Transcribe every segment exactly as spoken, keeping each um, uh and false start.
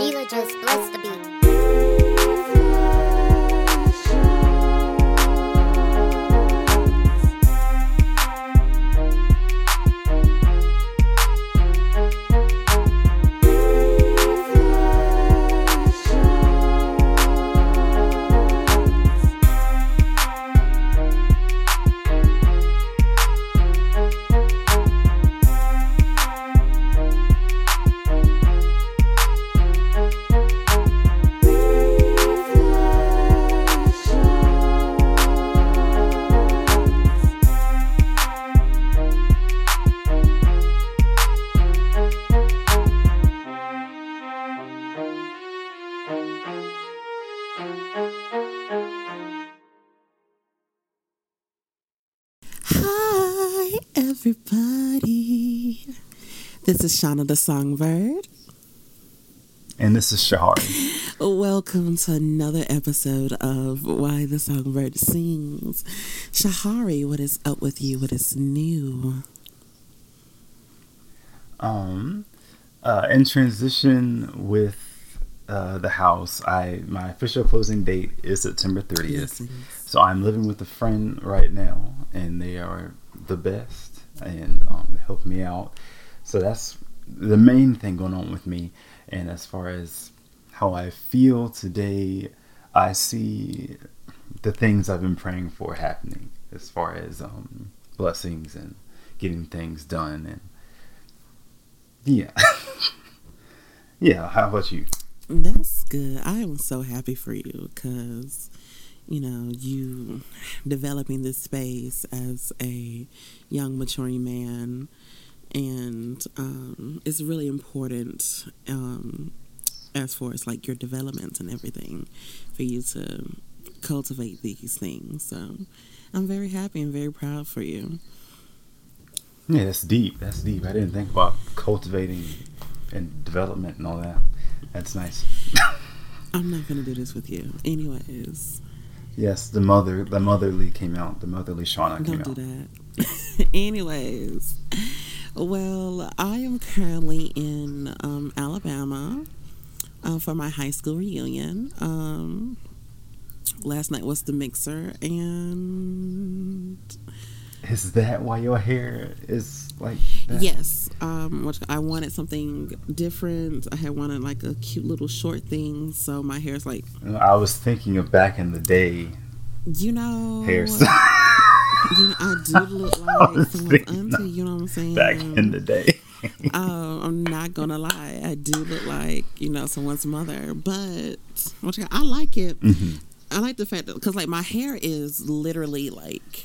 Sheila just blessed the beat. Hi, everybody. This is Shauna the Songbird. And this is Shahari. Welcome to another episode of Why the Songbird Sings. Shahari, what is up with you? What is new? Um, uh, in transition with uh, the house, I my official closing date is September thirtieth. Yes, so I'm living with a friend right now, and they are the best, and um, they help me out. So that's the main thing going on with me. And as far as how I feel today, I see the things I've been praying for happening, as far as um, blessings and getting things done. And yeah. Yeah, how about you? That's good. I am so happy for you because, you know, you developing this space as a young, maturing man. And um, it's really important um, as far as like your development and everything for you to cultivate these things. So I'm very happy and very proud for you. Yeah, that's deep. That's deep. I didn't think about cultivating and development and all that. That's nice. I'm not going to do this with you. Anyways. Yes, the mother, the motherly came out. The motherly Shauna came Don't out. do that. Anyways. Well, I am currently in um, Alabama uh, for my high school reunion. Um, last night was the mixer, and Is that why your hair is like that? yes, um, which I wanted something different. I had wanted like a cute little short thing, so my hair's like. I was thinking of back in the day. You know, Hairstyle. You know, I do look like someone's auntie. You know what I'm saying? Back in the day. Oh, I'm not gonna lie. I do look like, you know, someone's mother, but I like it. Mm-hmm. I like the fact that because like my hair is literally like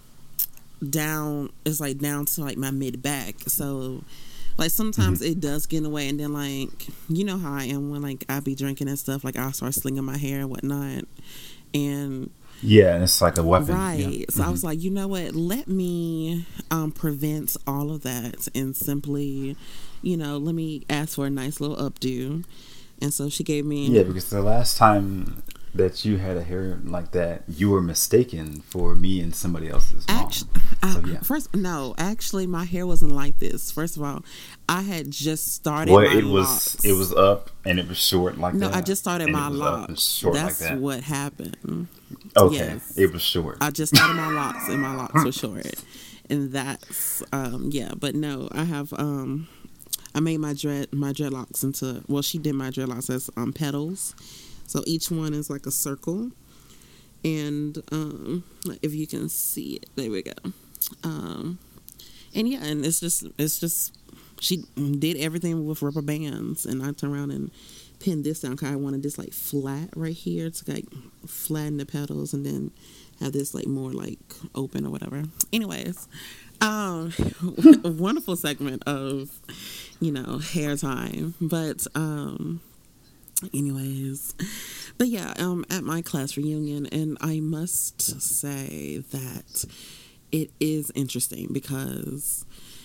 down. It's like down to like my mid back. So like sometimes mm-hmm. it does get in the way, and then like you know how I am when like I be drinking and stuff. Like I'll start slinging my hair and whatnot, and. Yeah, and it's like a weapon. Right. Yeah. So mm-hmm. I was like, you know what? Let me um, prevent all of that and simply, you know, let me ask for a nice little updo. And so she gave me... Yeah, because the last time that you had a hair like that, you were mistaken for me and somebody else's mom. Actually, so, I, yeah. First, no, actually, my hair wasn't like this. First of all, I had just started well, my it was locks. It was up and it was short like no, that. No, I just started and my it was locks. Up and short That's like that. what happened. Okay, yes. It was short. I just started my locks and my locks were short. And that's, um, yeah, but no, I have... Um, I made my dread my dreadlocks into well she did my dreadlocks as um, petals, so each one is like a circle, and um, if you can see it, there we go, um, and yeah, and it's just it's just she did everything with rubber bands, and I turned around and pinned this down because I wanted this like flat right here to like flatten the petals, and then have this like more like open or whatever. Anyways. Um, a wonderful segment of, you know, hair time. But, um, anyways, but yeah, um, at my class reunion, and I must say that it is interesting because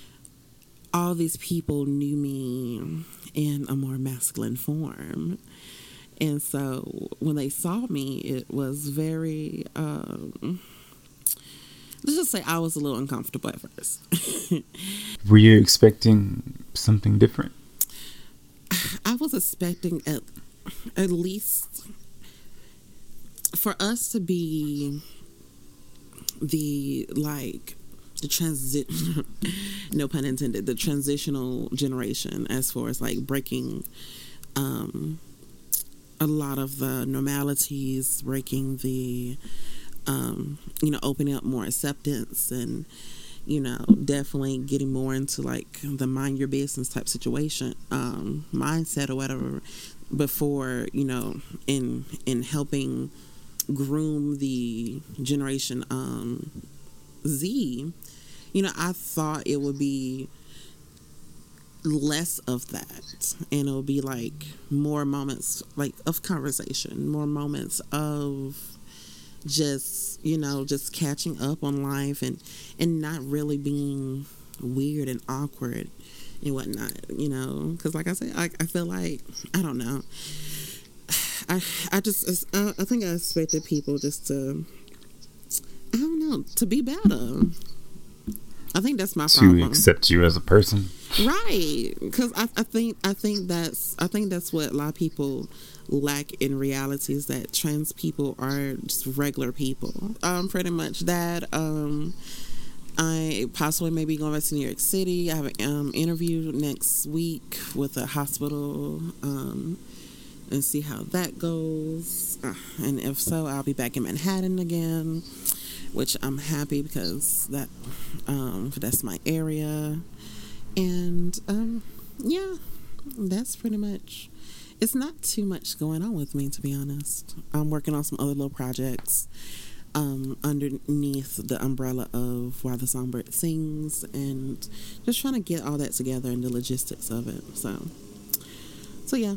all these people knew me in a more masculine form. And so when they saw me, it was very, um, let's just say I was a little uncomfortable at first. Were you expecting something different? I was expecting at at least for us to be the like the transit no pun intended the transitional generation as far as like breaking um a lot of the normalities, breaking the um you know opening up more acceptance, and you know definitely getting more into like the mind your business type situation um mindset or whatever, before you know in in helping groom the generation um Z. You know, I thought it would be less of that, and it would be like more moments like of conversation, more moments of just you know just catching up on life, and and not really being weird and awkward and whatnot, you know, because like I said, I, I feel like I don't know, I I just I, I think I expected people just to I don't know to be better. I think that's my problem. To accept you as a person, right? Because I, I think I think that's I think that's what a lot of people lack in reality, is that trans people are just regular people. Um, pretty much that. Um, I possibly may be going back to New York City. I have an um, interview next week with a hospital, um, and see how that goes. Uh, and if so, I'll be back in Manhattan again, which I'm happy because that um, that's my area. And um, yeah, that's pretty much. It's not too much going on with me, to be honest. I'm working on some other little projects um, underneath the umbrella of While the Songbird Sings, and just trying to get all that together and the logistics of it. So, so yeah.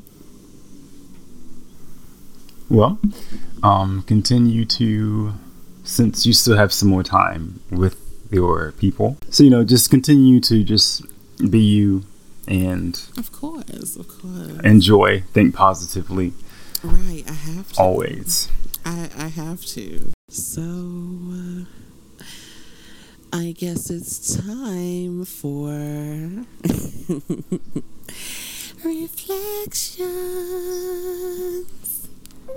Well, um, continue to, since you still have some more time with your people. So, you know, just continue to just be you and of course, of course. Enjoy, think positively. Right, I have to. Always. I, I have to. So, uh, I guess it's time for reflections.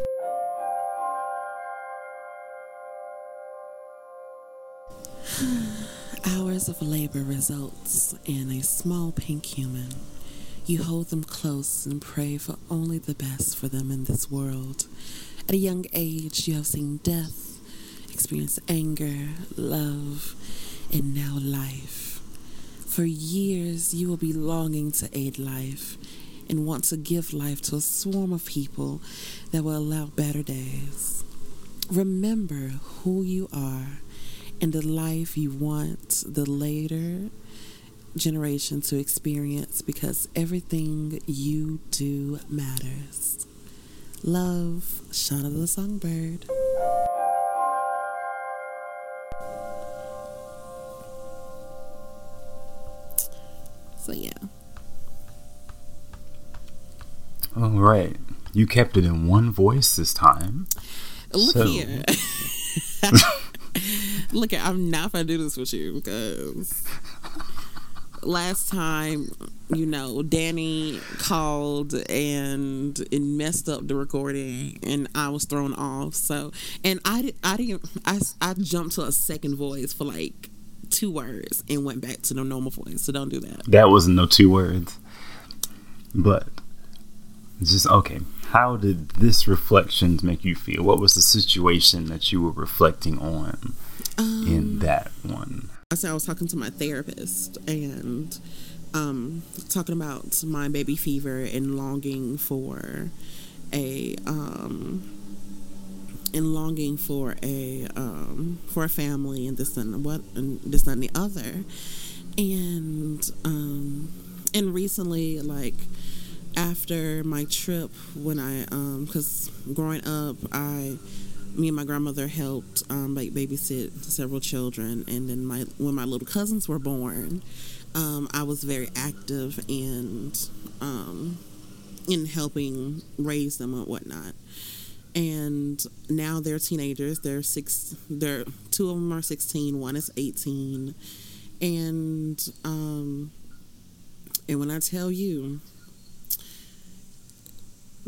Hours of labor results in a small pink human. You hold them close and pray for only the best for them in this world. At a young age, you have seen death, experienced anger, love, and now life. For years, you will be longing to aid life and want to give life to a swarm of people that will allow better days. Remember who you are and the life you want the later generation to experience, because everything you do matters. Love, Shauna the Songbird. So yeah. All right. You kept it in one voice this time. Look so. here. Look, I'm not gonna do this with you because last time, you know, Danny called and it messed up the recording, and I was thrown off. So, and I, I didn't, I, I jumped to a second voice for like two words and went back to the normal voice. So don't do that. That wasn't no two words, but just okay. How did this reflections make you feel? What was the situation that you were reflecting on um, in that one? I said I was talking to my therapist and um, talking about my baby fever and longing for a um, and longing for a um, for a family and this and what and this and the other, and um, and recently, like after my trip, when I um because growing up, I me and my grandmother helped um like babysit several children, and then my when my little cousins were born, um I was very active and um in helping raise them and whatnot. And now they're teenagers. They're six. They're two of them are sixteen. One is eighteen. And um, and when I tell you,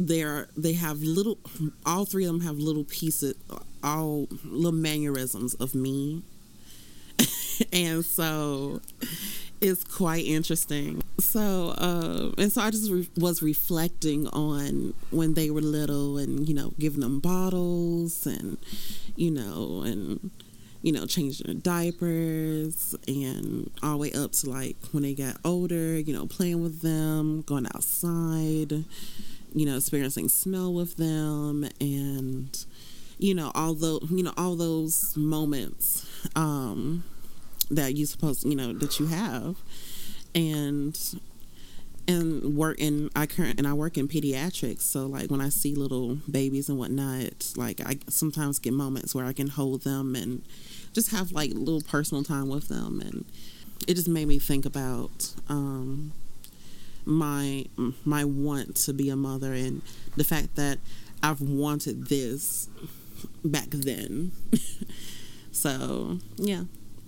they're they have little, all three of them have little pieces, all little mannerisms of me. And so it's quite interesting. So uh, and so I just re- was reflecting on when they were little, and you know, giving them bottles, and you know, and you know, changing their diapers, and all the way up to like when they got older, you know, playing with them, going outside, you know, experiencing snow with them, and you know, all those, you know, all those moments um, that you supposed, you know, that you have, and and work in I current and I work in pediatrics, so like when I see little babies and whatnot, like I sometimes get moments where I can hold them and just have like little personal time with them, and it just made me think about um, my my want to be a mother, and the fact that I've wanted this back then. So yeah.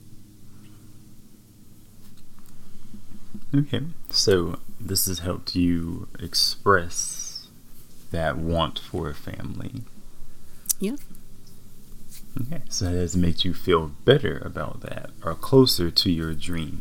Okay, so this has helped you express that want for a family. Yeah. Okay, so has it made you feel better about that, or closer to your dream?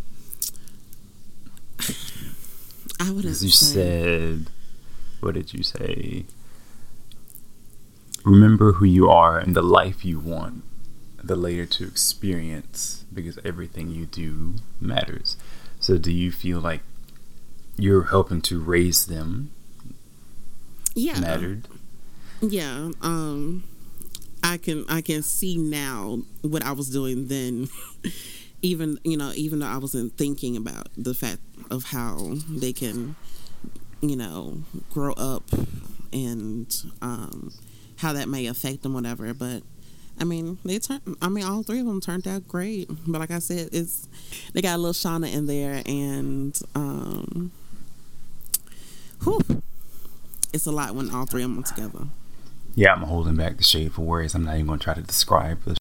I would have As you say, said, what did you say? Remember who you are and the life you want, the later to experience, because everything you do matters. So do you feel like you're helping to raise them? Yeah. Mattered? Yeah. Um, I can I can see now what I was doing then. Even, you know, even though I wasn't thinking about the fact of how they can, you know, grow up, and um, how that may affect them, whatever. But I mean, they turned. I mean, all three of them turned out great. But like I said, it's they got a little Shauna in there, and um, whew, it's a lot when all three of them are together. Yeah, I'm holding back the shade for words. I'm not even going to try to describe this.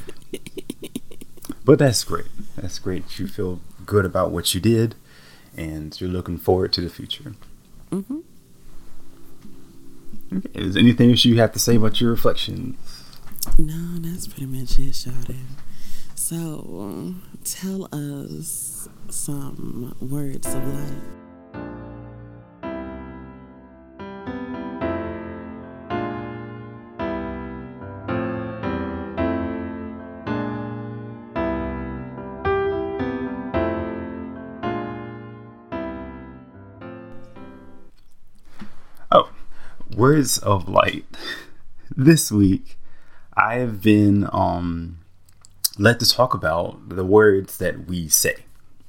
But that's great. That's great. You feel good about what you did, and you're looking forward to the future. Mm-hmm. Okay. Is there anything else you have to say about your reflections? No, that's pretty much it, Shawty. So, tell us some words of life. Oh, words of light. This week, I have been um, led to talk about the words that we say.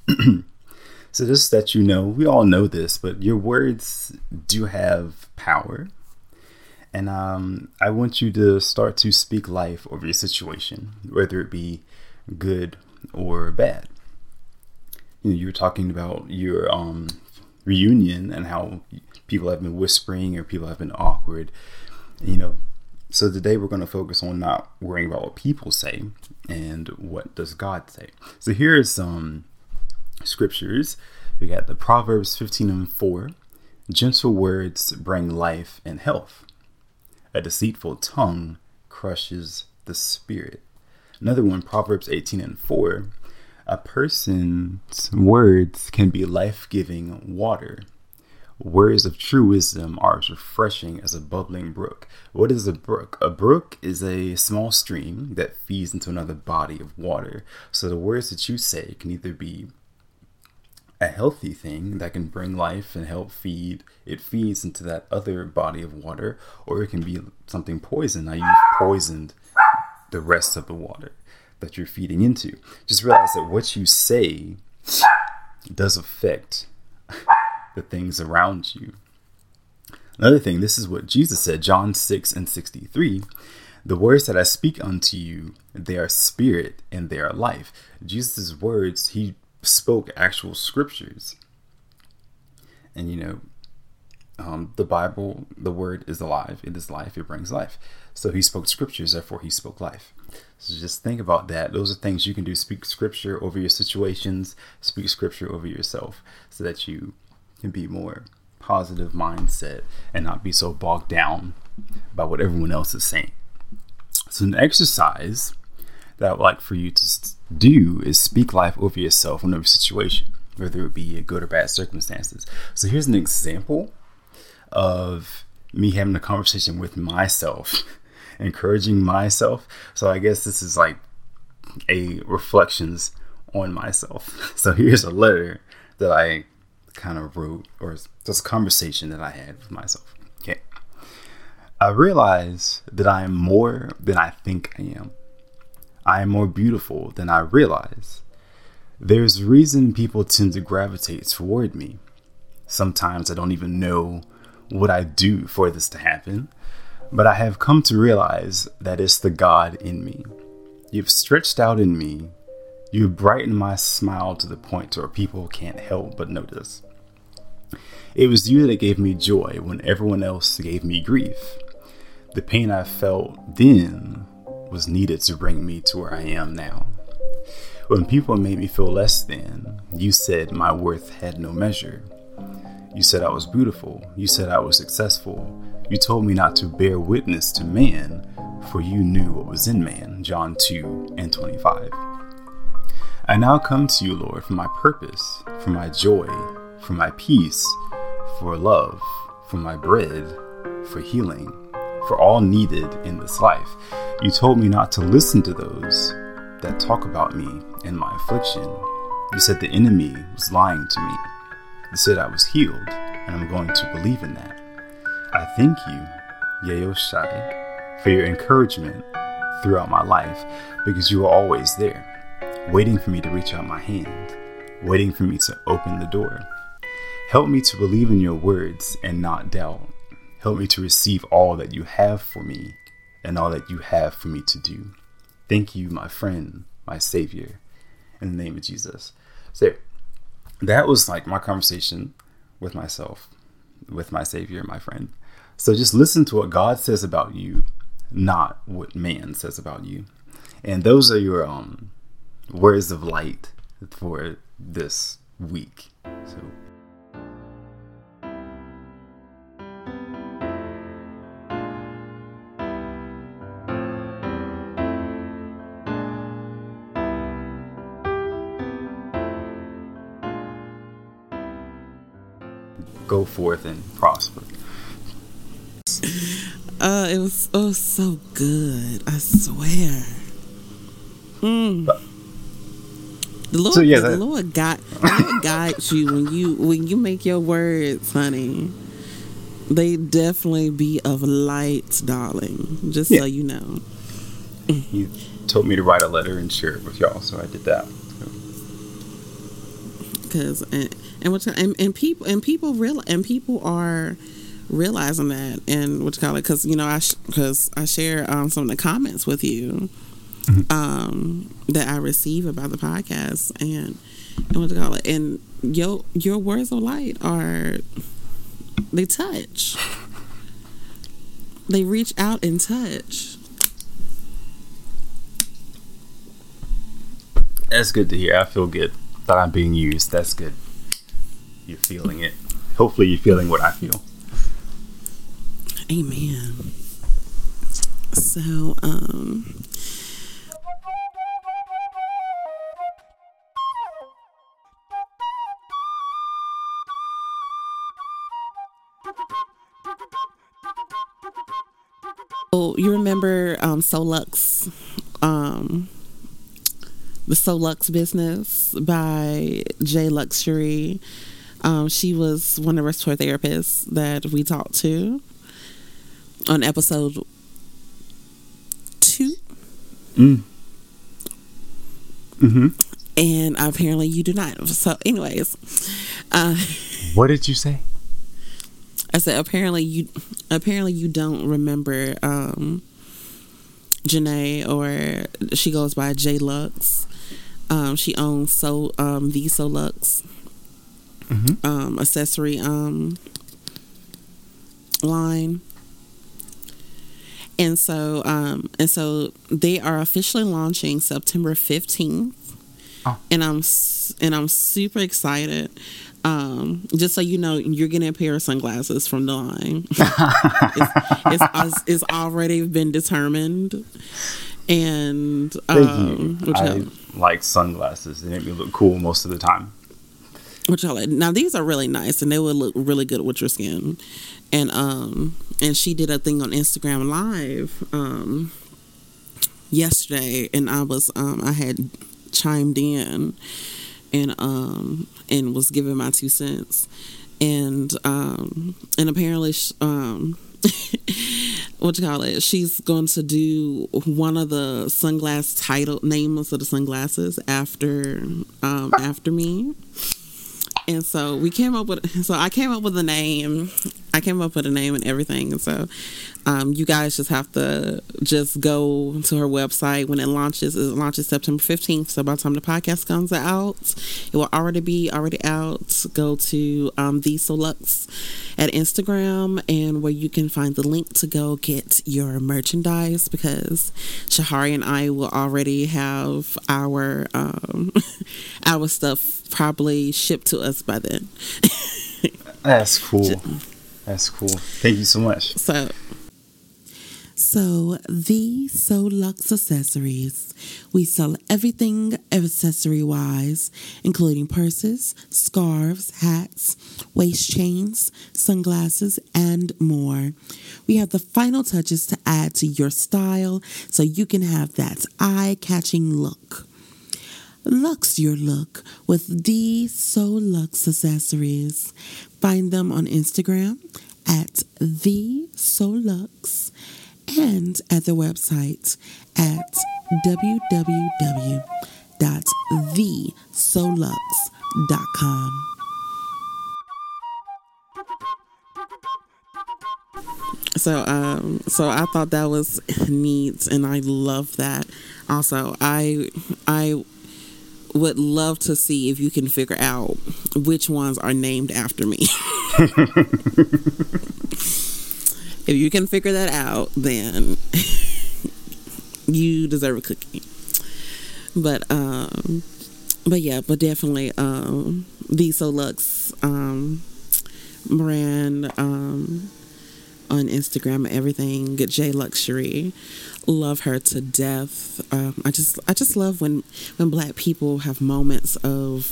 So just that you know, we all know this, but your words do have power. And um, I want you to start to speak life over your situation, whether it be good or bad. You know, you were talking about your um, reunion and how people have been whispering or people have been awkward, you know. So today we're going to focus on not worrying about what people say and what does God say. So here are some scriptures. We got the Proverbs fifteen and four. Gentle words bring life and health. A deceitful tongue crushes the spirit. Another one, Proverbs eighteen and four. A person's words can be life-giving water. Words of true wisdom are as refreshing as a bubbling brook. What is a brook? A brook is a small stream that feeds into another body of water. So the words that you say can either be a healthy thing that can bring life and help feed, it feeds into that other body of water, or it can be something poison. Now you've poisoned the rest of the water that you're feeding into. Just realize that what you say does affect the things around you. Another thing, this is what Jesus said, John six and sixty-three. The words that I speak unto you, they are spirit and they are life. Jesus' words, he spoke actual scriptures. And you know, um, the Bible, the word is alive. It is life. It brings life. So he spoke scriptures, therefore he spoke life. So just think about that. Those are things you can do. Speak scripture over your situations. Speak scripture over yourself so that you can be more positive mindset and not be so bogged down by what everyone else is saying. So an exercise that I would like for you to do is speak life over yourself in every situation, whether it be a good or bad circumstances. So here's an example of me having a conversation with myself, encouraging myself. So I guess this is like a reflections on myself. So here's a letter that I kind of wrote, or just a conversation that I had with myself. Okay. I realize that I am more than I think I am. I am more beautiful than I realize. There's a reason people tend to gravitate toward me. Sometimes I don't even know what I do for this to happen, but I have come to realize that it's the God in me. You've stretched out in me. You brighten my smile to the point where people can't help but notice. It was you that gave me joy when everyone else gave me grief. The pain I felt then was needed to bring me to where I am now. When people made me feel less than, you said my worth had no measure. You said I was beautiful. You said I was successful. You told me not to bear witness to man, for you knew what was in man. John two and twenty-five. I now come to you, Lord, for my purpose, for my joy, for my peace, for love, for my bread, for healing, for all needed in this life. You told me not to listen to those that talk about me and my affliction. You said the enemy was lying to me. You said I was healed, and I'm going to believe in that. I thank you, Yaoshai, for your encouragement throughout my life, because you were always there, waiting for me to reach out my hand, waiting for me to open the door. Help me to believe in your words and not doubt. Help me to receive all that you have for me and all that you have for me to do. Thank you, my friend, my savior, in the name of Jesus. So that was like my conversation with myself, with my savior, my friend. So just listen to what God says about you, not what man says about you. And those are your um words of light for this week. So go forth and prosper. Uh, it was oh so good. I swear. Mm. The Lord, so, yeah, the that, Lord guide, the Lord guides you when you when you make your words, honey. They definitely be of light, darling. Just yeah. so you know. He told me to write a letter and share it with y'all, so I did that. Because and and, what, and and people and people real and people are realizing that, and what you call it, because you know I because I share um, some of the comments with you mm-hmm. um, that I receive about the podcast, and and what you call it, and your your words of light are they touch, they reach out and touch. That's good to hear. I feel good that I'm being used. That's good. You're feeling it. Hopefully, you're feeling what I feel. Amen. So, um, oh, you remember um, Solux, um, the Solux business by J Luxury. Um, she was one of the respiratory therapists that we talked to on episode two. Mm. Mm-hmm. And apparently you do not. So anyways. Uh, what did you say? I said apparently you apparently you don't remember um, Janae, or she goes by J Lux. Um, she owns so um, the Solux mm-hmm. um, accessory um, line. And so, um, and so they are officially launching September fifteenth, oh. and I'm and I'm super excited. Um, just so you know, you're getting a pair of sunglasses from the line. it's, it's, it's already been determined. And um, Thank you. I like sunglasses. They make me look cool most of the time. Which I like. Now these are really nice, and they would look really good with your skin. And um, and she did a thing on Instagram Live um yesterday, and I was um I had chimed in and um and was giving my two cents, and um and apparently um. what you call it? She's going to do one of the sunglass title names of the sunglasses after um, after me, and so we came up with. So I came up with a name. I came up with a name and everything, and so um, you guys just have to just go to her website when it launches. It launches September fifteenth. So by the time the podcast comes out, it will already be already out. Go to um, the Solux at Instagram, and where you can find the link to go get your merchandise, because Shahari and I will already have our um, our stuff probably shipped to us by then. That's cool. That's cool. Thank you so much. So, so the Solux Accessories. We sell everything accessory wise, including purses, scarves, hats, waist chains, sunglasses, and more. We have the final touches to add to your style so you can have that eye-catching look. Lux your look with the Solux Accessories. Find them on Instagram at the Solux and at the website at w w w dot the solux dot com. So, um, so I thought that was neat, and I love that. Also, I, I would love to see if you can figure out which ones are named after me. If you can figure that out, then you deserve a cookie. But, um, but yeah, but definitely, um, the Solux, um, brand, um, on Instagram and everything. Get J Luxury. Love her to death. Um, I just I just love when when Black people have moments of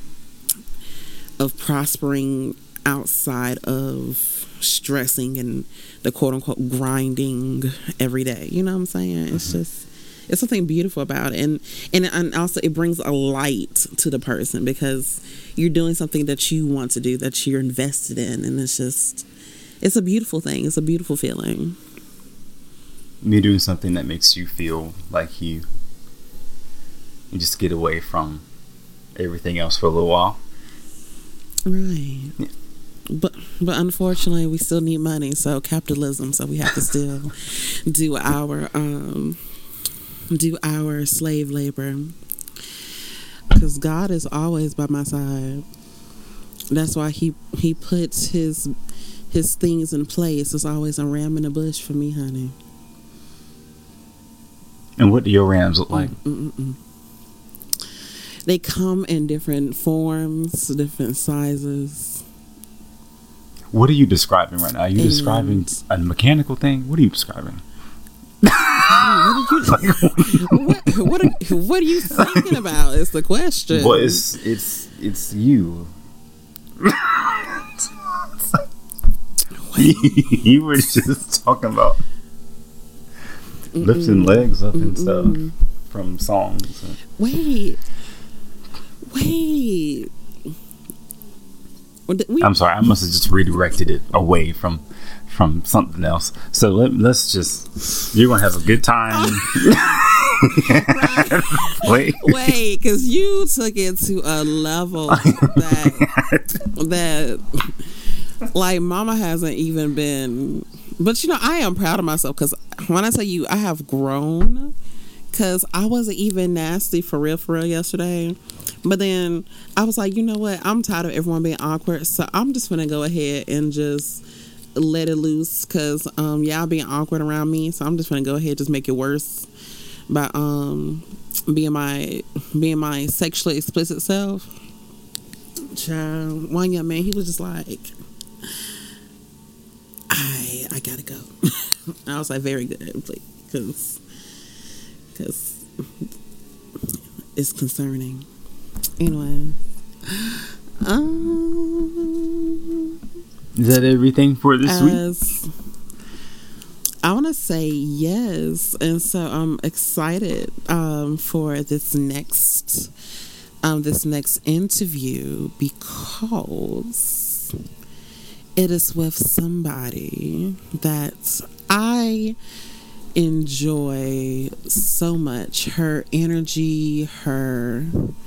of prospering outside of stressing and the quote unquote grinding every day. You know what I'm saying? It's mm-hmm. just it's something beautiful about it, and and and also it brings a light to the person because you're doing something that you want to do, that you're invested in, and it's just. It's a beautiful thing. It's a beautiful feeling. You're doing something that makes you feel like you you just get away from everything else for a little while. Right. Yeah. But but unfortunately, we still need money. So capitalism. So we have to still do our um do our slave labor. Because God is always by my side. That's why he he puts his. His things in place. There's always a ram in the bush for me, honey. And what do your rams look like? Mm-mm-mm. They come in different forms, different sizes. What are you describing right now? Are you and describing a mechanical thing? What are you describing? what, are you, what, what, are, what are you thinking about? Is the question. Well, it's it's it's you. You were just talking about Mm-mm. lifting legs up and Mm-mm. stuff from songs. Wait, wait. We, I'm sorry, I must have just redirected it away from from something else. So let, let's just. You're gonna have a good time. Wait, wait, because you took it to a level that that. Like, mama hasn't even been... But, you know, I am proud of myself because when I tell you I have grown, because I wasn't even nasty for real, for real yesterday. But then I was like, you know what? I'm tired of everyone being awkward. So I'm just going to go ahead and just let it loose because um, y'all being awkward around me. So I'm just going to go ahead and just make it worse by um, being my being my sexually explicit self. child, one young man, he was just like, I I gotta go. I was like, very good, because because it's concerning. Anyway, um, is that everything for this as, week? I want to say yes, and so I'm excited um, for this next um, this next interview because it is with somebody that I enjoy so much. Her energy, her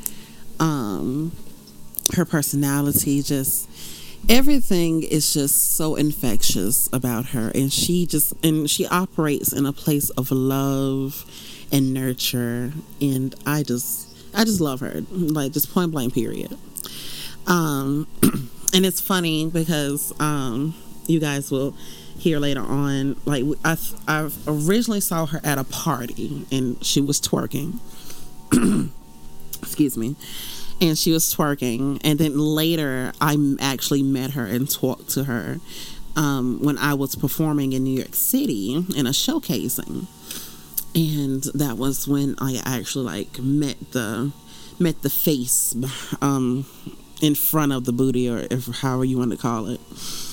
um, her personality, just everything is just so infectious about her, and she just and she operates in a place of love and nurture, and I just I just love her, like just point blank period. Um, and it's funny because um, you guys will hear later on. Like I I originally saw her at a party, and she was twerking. Excuse me. And she was twerking, and then later I actually met her and talked to her um, when I was performing in New York City in a showcasing, and that was when I actually like met the met the face um, in front of the booty, or if, however you want to call it.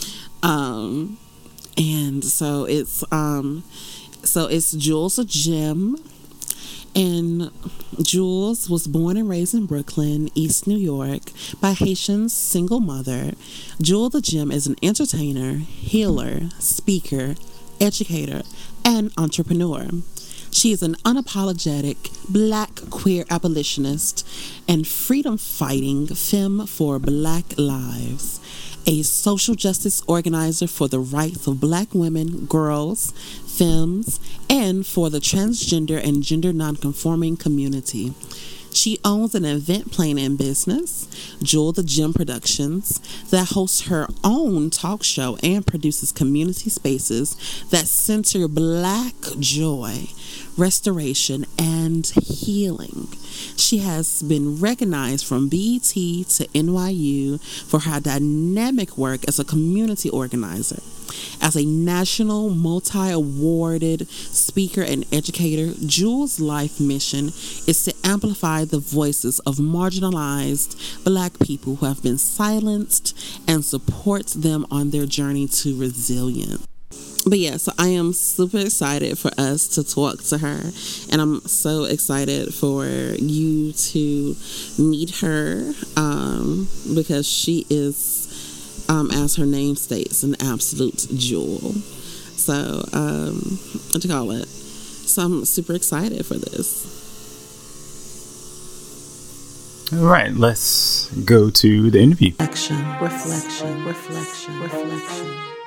Um, and so it's um, so it's Jules a Gem. And Jules was born and raised in Brooklyn, East New York, by Haitian single mother. Jules the Gem is an entertainer, healer, speaker, educator, and entrepreneur. She is an unapologetic black queer abolitionist and freedom-fighting femme for Black lives, a social justice organizer for the rights of black women, girls, femmes, and for the transgender and gender nonconforming community. She owns an event planning business, Jewel the Gem Productions, that hosts her own talk show and produces community spaces that center Black joy, restoration, and healing. She has been recognized from B E T to N Y U for her dynamic work as a community organizer. As a national multi-awarded speaker and educator, Jewel's life mission is to amplify the voices of marginalized Black people who have been silenced and support them on their journey to resilience. But yeah, so I am super excited for us to talk to her, and I'm so excited for you to meet her um, because she is, um, as her name states, an absolute jewel. So, um, what do you call it? So I'm super excited for this. All right, let's go to the interview. Reflection, reflection, reflection, reflection.